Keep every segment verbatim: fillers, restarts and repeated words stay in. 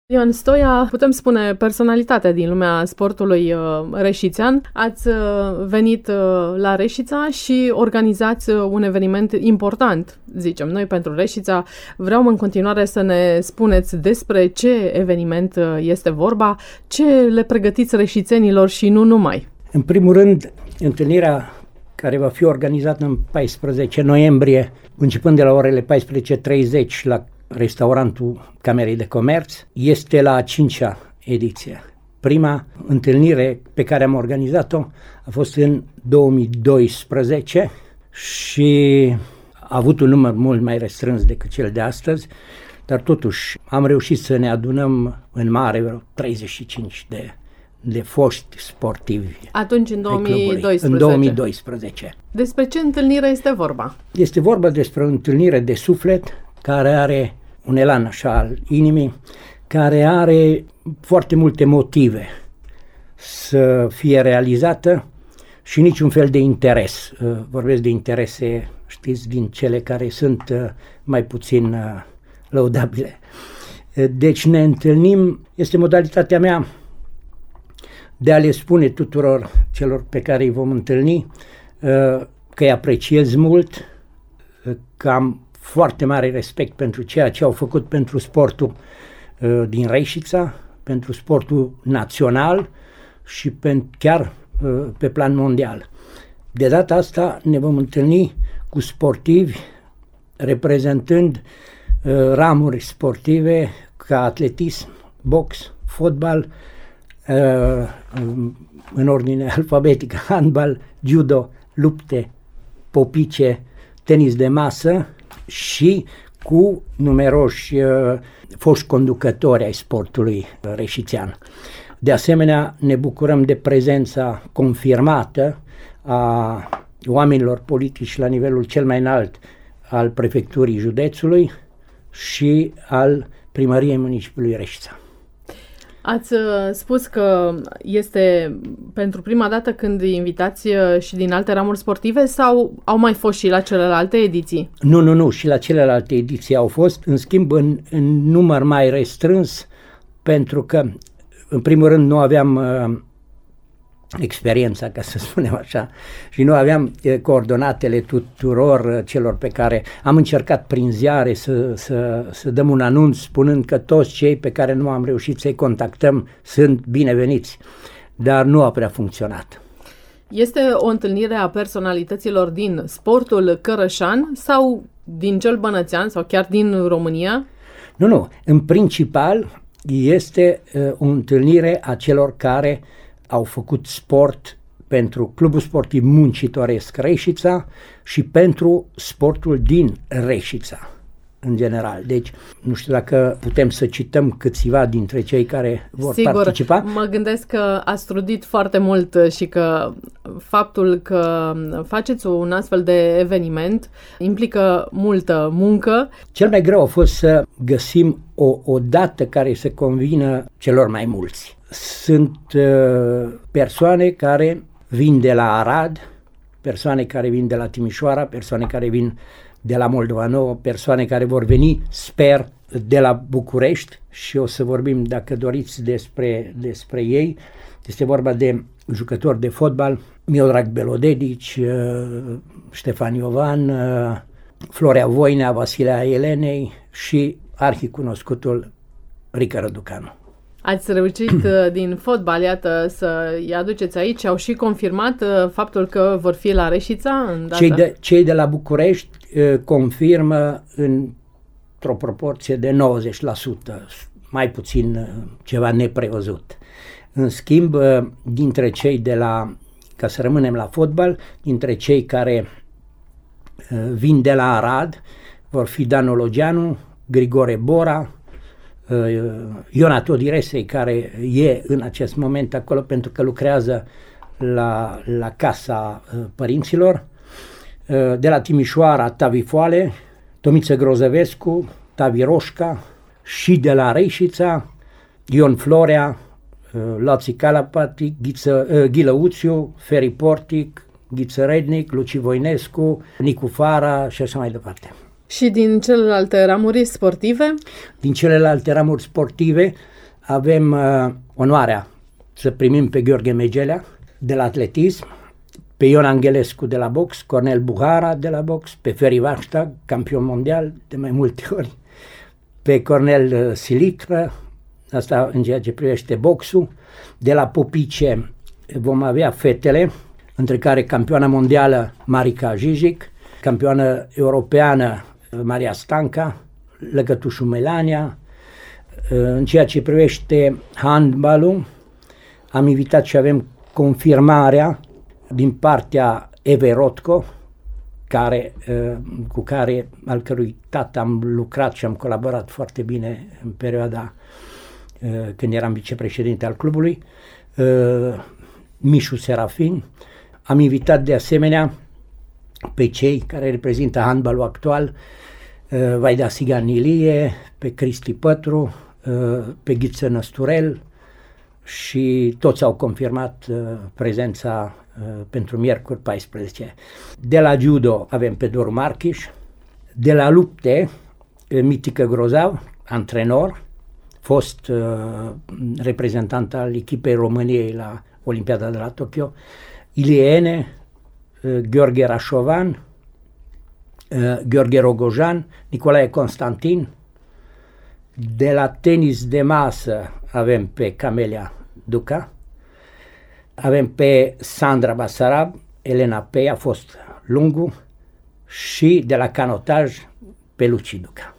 Ioan Stoia, putem spune personalitatea din lumea sportului uh, reșițean. Ați uh, venit uh, la Reșița și organizați uh, un eveniment important, zicem noi, pentru Reșița. Vreau în continuare să ne spuneți despre ce eveniment uh, este vorba, ce le pregătiți reșițenilor și nu numai. În primul rând, întâlnirea care va fi organizată în paisprezece noiembrie, începând de la orele paisprezece și treizeci la restaurantul Camerei de Comerț, este la a cincea ediție. Prima întâlnire pe care am organizat-o a fost în două mii doisprezece și a avut un număr mult mai restrâns decât cel de astăzi, dar totuși am reușit să ne adunăm în mare vreo treizeci și cinci de, de foști sportivi. Atunci, în două mii doisprezece. În două mii doisprezece. Despre ce întâlnire este vorba? Este vorba despre o întâlnire de suflet care are un elan așa al inimii, care are foarte multe motive să fie realizată și niciun fel de interes. Vorbesc de interese, știți, din cele care sunt mai puțin lăudabile. Deci ne întâlnim, este modalitatea mea de a le spune tuturor celor pe care îi vom întâlni că îi apreciez mult, că am foarte mare respect pentru ceea ce au făcut pentru sportul uh, din Reșița, pentru sportul național și pe, chiar uh, pe plan mondial. De data asta ne vom întâlni cu sportivi reprezentând uh, ramuri sportive ca atletism, box, fotbal, uh, în ordine alfabetică, handbal, judo, lupte, popice, tenis de masă, și cu numeroși uh, foști conducători ai sportului uh, reșițean. De asemenea, ne bucurăm de prezența confirmată a oamenilor politici la nivelul cel mai înalt al prefecturii județului și al primăriei municipiului Reșița. Ați spus că este pentru prima dată când invitați și din alte ramuri sportive sau au mai fost și la celelalte ediții? Nu, nu, nu, și la celelalte ediții au fost, în schimb în, în număr mai restrâns, pentru că în primul rând nu aveam uh, experiența, ca să spunem așa, și nu aveam uh, coordonatele tuturor uh, celor pe care am încercat prin ziare să, să, să dăm un anunț spunând că toți cei pe care nu am reușit să-i contactăm sunt bineveniți, dar nu a prea funcționat. Este o întâlnire a personalităților din sportul cărășan sau din cel bănățean sau chiar din România? Nu, nu, în principal este uh, o întâlnire a celor care au făcut sport pentru Clubul Sportiv Muncitoresc Reșița și pentru sportul din Reșița, în general. Deci, nu știu dacă putem să cităm câțiva dintre cei care vor Sigur, participa. Mă gândesc că ați trudit foarte mult și că faptul că faceți un astfel de eveniment implică multă muncă. Cel mai greu a fost să găsim o, o dată care să convină celor mai mulți. Sunt uh, persoane care vin de la Arad, persoane care vin de la Timișoara, persoane care vin de la Moldova Nouă, persoane care vor veni, sper, de la București și o să vorbim, dacă doriți, despre, despre ei. Este vorba de jucători de fotbal, Miodrag Belodedici, uh, Ștefan Iovan, uh, Florea Voinea, Vasilea Elenei și arhicunoscutul Rică Răducanu. Ați reușit din fotbal, iată, să-i aduceți aici. Au și confirmat faptul că vor fi la Reșița în data? Cei de, cei de la București uh, confirmă într-o proporție de nouăzeci la sută, mai puțin uh, ceva neprevăzut. În schimb, uh, dintre cei de la, ca să rămânem la fotbal, dintre cei care uh, vin de la Arad, vor fi Dan Ologeanu, Grigore Bora, Iona Todiresei, care e în acest moment acolo pentru că lucrează la, la casa părinților, de la Timișoara Tavi Foale, Tomiță Grozăvescu, Tavi Roșca și de la Reșița Ion Florea, Lații Calapati, Ghiță, Ghilăuțiu, Feri Portic, Ghiță Rednic, Luci Voinescu, Nicu Fara și așa mai departe. Și din celelalte ramuri sportive? Din celelalte ramuri sportive avem uh, onoarea să primim pe Gheorghe Megelea de la atletism, pe Ion Angelescu de la box, Cornel Buhara de la box, pe Ferry Vachta, campion mondial de mai multe ori, pe Cornel Silitră, asta în ceea ce privește boxul. De la Popice vom avea fetele, între care campioana mondială Marica Jijic, campioană europeană Maria Stanca, lăcătușul Melania. În ceea ce privește handbalul, am invitat și avem confirmarea din partea Evei Rotco, care, cu care, al cărui tată am lucrat și am colaborat foarte bine în perioada când eram vicepreședinte al clubului, Mișu Serafin. Am invitat de asemenea pe cei care reprezintă handbalul actual, Vaida Sigan Ilie, pe Cristi Pătru, pe Ghiță Năsturel, și toți au confirmat prezența pentru miercuri paisprezece. De la judo avem pe Doru Marchiș, de la lupte Mitică Grozav, antrenor, fost uh, reprezentant al echipei României la Olimpiada de la Tokyo, Iliene, uh, Gheorghe Rașovan, uh, Gheorghe Rogojan, Nicolae Constantin. De la tenis de masă avem pe Camelia Duca, avem pe Sandra Basarab, Elena Pei, a fost Lungu, și de la canotaj pe Luci Duca.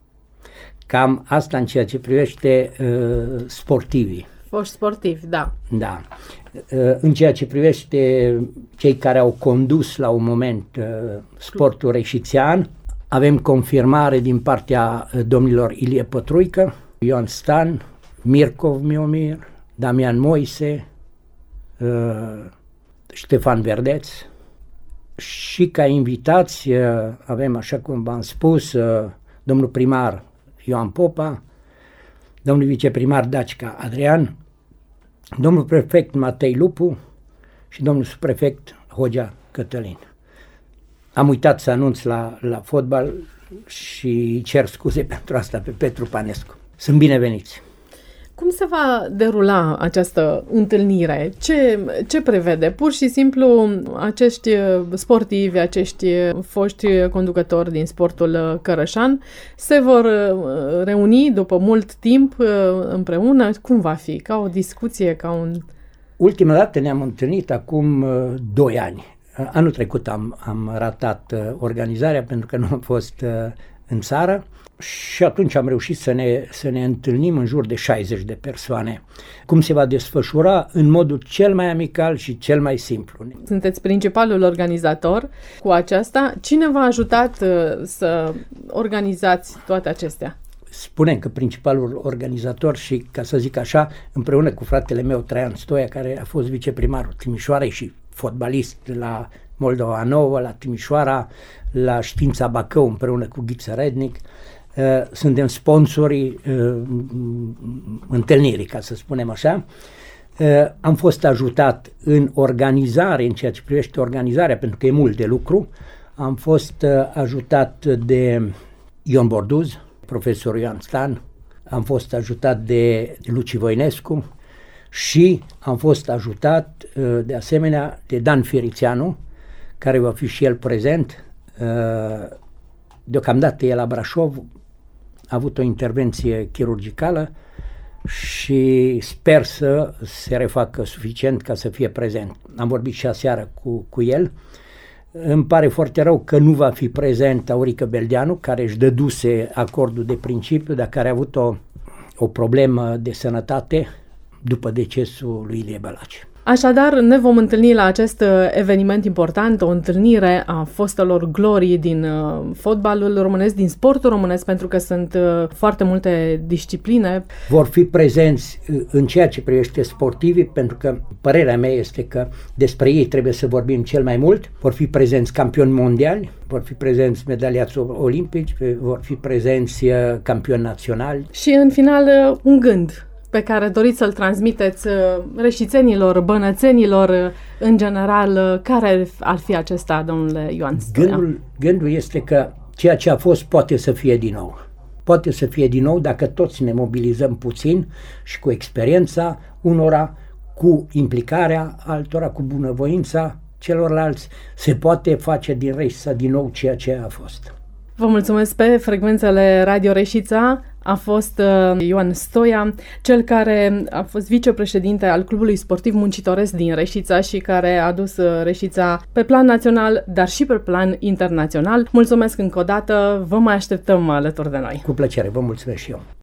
Cam asta în ceea ce privește uh, sportivii. Foști sportivi, da. Da. Uh, în ceea ce privește cei care au condus la un moment uh, sportul reșițean, avem confirmare din partea uh, domnilor Ilie Pătruică, Ion Stan, Mircov Miomir, Damian Moise, uh, Ștefan Verdeț, și ca invitați uh, avem, așa cum v-am spus, uh, domnul primar Ioan Popa, domnul viceprimar Dacica Adrian, domnul prefect Matei Lupu și domnul subprefect Hogea Cătălin. Am uitat să anunț la, la fotbal și cer scuze pentru asta pe Petru Panescu. Sunt bineveniți! Cum se va derula această întâlnire? Ce, ce prevede? Pur și simplu acești sportivi, acești foști conducători din sportul cărășan se vor reuni după mult timp împreună? Cum va fi? Ca o discuție? Ca un... Ultima dată ne-am întâlnit acum doi ani. Anul trecut am, am ratat organizarea pentru că nu am fost în țară. Și atunci am reușit să ne, să ne întâlnim în jur de șaizeci de persoane. Cum se va desfășura? În modul cel mai amical și cel mai simplu. Sunteți principalul organizator cu aceasta. Cine v-a ajutat uh, să organizați toate acestea? Spunem că principalul organizator și, ca să zic așa, împreună cu fratele meu Traian Stoia, care a fost viceprimarul Timișoarei și fotbalist la Moldova Nouă, la Timișoara, la Știința Bacău, împreună cu Ghiță Rednic. Uh, suntem sponsorii uh, întâlnirii, ca să spunem așa. Uh, am fost ajutat în organizare, în ceea ce privește organizarea, pentru că e mult de lucru. Am fost uh, ajutat de Ion Borduz, profesorul Ioan Stan, am fost ajutat de Luci Voinescu și am fost ajutat uh, de asemenea de Dan Firițeanu, care va fi și el prezent. Uh, deocamdată e la Brașov, a avut o intervenție chirurgicală și sper să se refacă suficient ca să fie prezent. Am vorbit și aseară cu, cu el. Îmi pare foarte rău că nu va fi prezent Aurică Beldeanu, care își dăduse acordul de principiu, dar care a avut o, o problemă de sănătate după decesul lui Ilie Bălaci. Așadar, ne vom întâlni la acest eveniment important, o întâlnire a fostelor glorii din fotbalul românesc, din sportul românesc, pentru că sunt foarte multe discipline. Vor fi prezenți în ceea ce privește sportivii, pentru că părerea mea este că despre ei trebuie să vorbim cel mai mult. Vor fi prezenți campioni mondiali, vor fi prezenți medaliați olimpici, vor fi prezenți campioni naționali. Și în final, un gând pe care doriți să-l transmiteți reșițenilor, bănățenilor, în general, care ar fi acesta, domnule Ioan Stoia? Gândul, gândul este că ceea ce a fost poate să fie din nou. poate să fie din nou dacă toți ne mobilizăm puțin și cu experiența unora, cu implicarea altora, cu bunăvoința celorlalți, se poate face din Reșița din nou ceea ce a fost. Vă mulțumesc. Pe frecvențele Radio Reșița a fost uh, Ioan Stoia, cel care a fost vicepreședinte al Clubului Sportiv Muncitoresc din Reșița și care a dus uh, Reșița pe plan național, dar și pe plan internațional. Mulțumesc încă o dată, vă mai așteptăm alături de noi. Cu plăcere, vă mulțumesc și eu.